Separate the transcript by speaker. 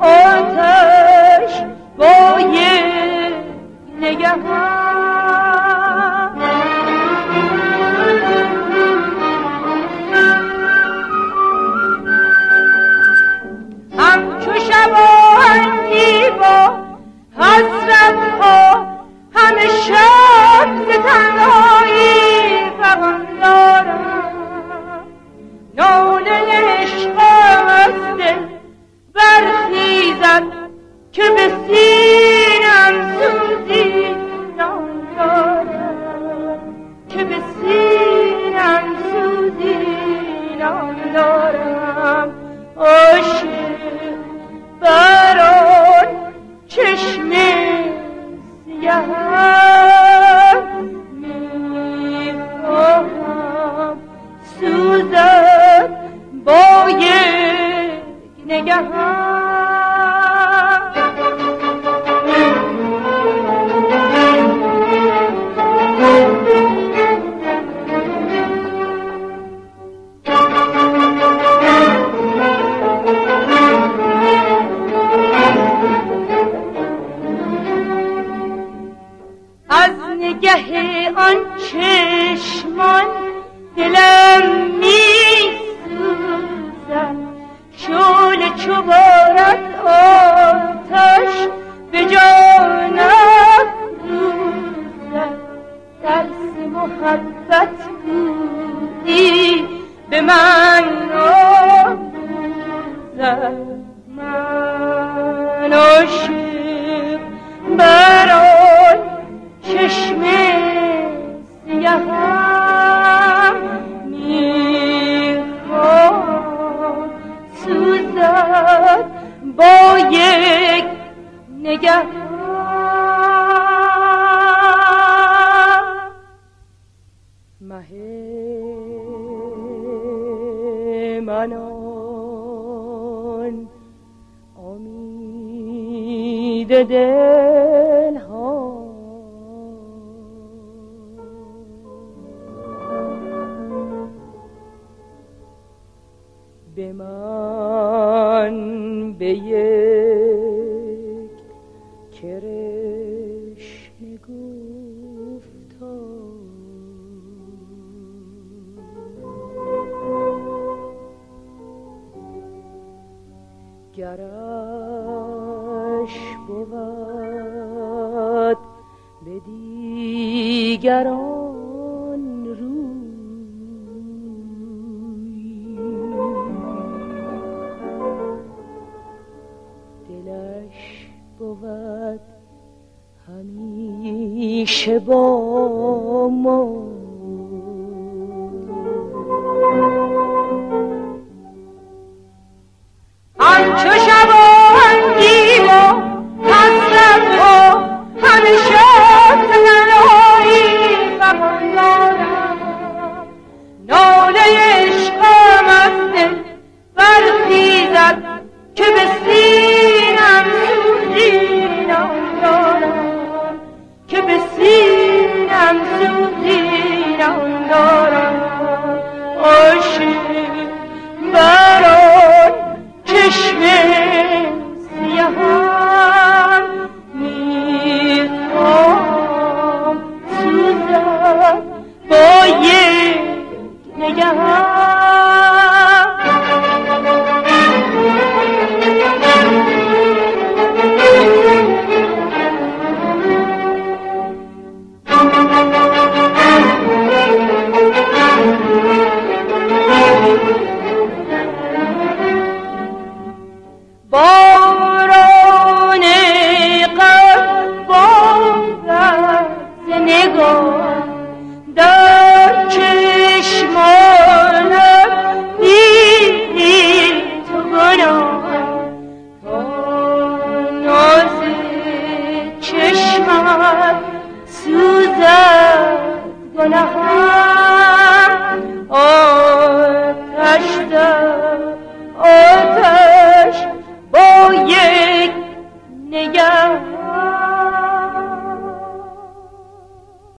Speaker 1: آتش با یک نگهان همچو شبانگی با حسرت ها همه شب ز تنهایی فغان دارم ناله عشقم از دل برخیزد که به سینم سوزی نان دارم که به سینم سوزی نان دارم عاشق برای چشم سیاه میخواهم سوزد با یک نگهان از نگه آن چشمان دلم میسوزد شعله چو بارد آتش به جانم دوزد درس محبت گویی به من آموزد من عاشق برای چشم سیاهم میخوام سوزد با یک نگهان مه منان امید دل ها به من به یک کرشمه گفتا گرش بود به دیگران روی دلش بود همیشه با ما همچو شبانگی و حسرت ها همیشه تنهایی فغان دارم ناله عشقم از دل برخیزد که به سینم سوزی نان دارم که به سینم سوزی نان دارم عاشق